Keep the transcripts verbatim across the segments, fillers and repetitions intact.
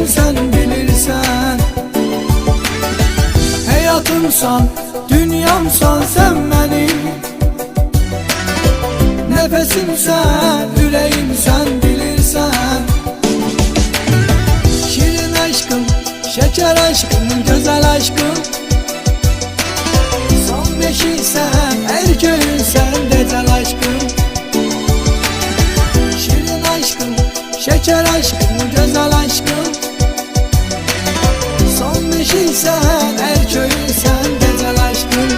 köyün sen bilirsen. Hayatımsan, dünyamsan sen benim. Nefesimsen, yüreğimsen bilirsen. Şirin aşkım, şeker aşkım, güzel aşkım. Son beşi sen, her köyün sen decel aşkım. Şirin aşkım, şeker aşkım, güzel aşkım. Son beşi sen, her köyün sen decel aşkım.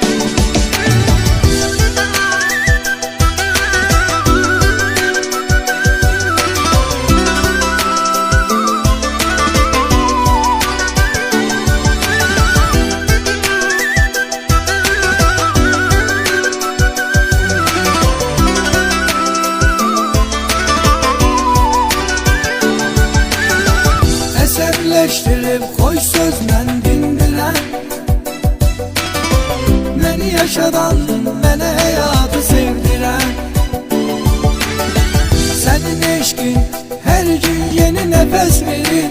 Eserleştirip koy sözlen dindiren. Beni yaşadan, bana hayatı sevdiren. Senin eşkin her gün yeni nefes verir.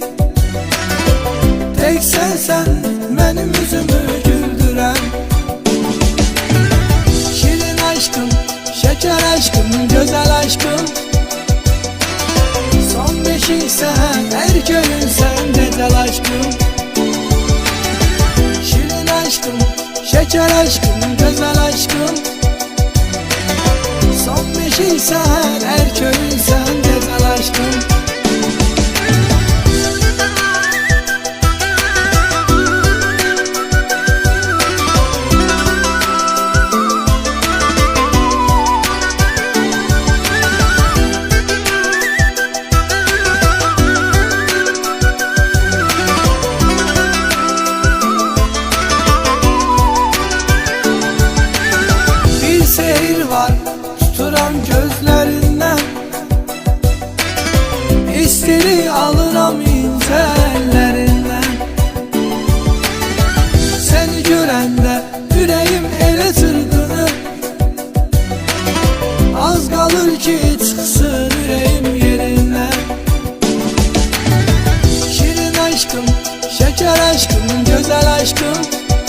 Tek sen sen benim yüzümü güldüren. Şirin aşkım, şeker aşkım, güzel aşkım. Son beşi sen, her köyün sen decel aşkım. Şirin aşkım, şeker aşkım, güzel aşkım. Son beşi sen, her köyün sen decel aşkım. Tuturam gözlerinden, İstiri alırım ince ellerinden. Seni görende yüreğim ele sırtını. Az kalır ki çıksın yüreğim yerinden. Şirin aşkım, şeker aşkım, güzel aşkım.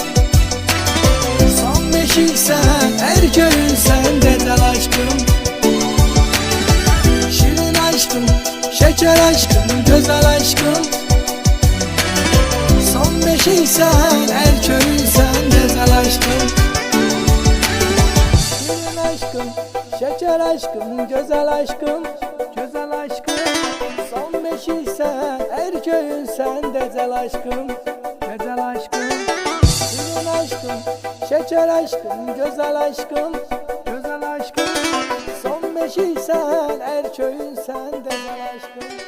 Son beşi sen, her köyün sen decel aşkım. Şirin aşkım, şeker aşkım, güzel aşkım. Son beşi sen, her köyün sen decel aşkım. Şirin aşkım, şeker aşkım, güzel aşkım. Güzel aşkım. Son beşi sen, her köyün sen decel aşkım. Decel aşkım. Şirin aşkım, şeker aşkım, güzel aşkım. Güzel aşkım. Son beşi sen, her köyün sen decel aşkım.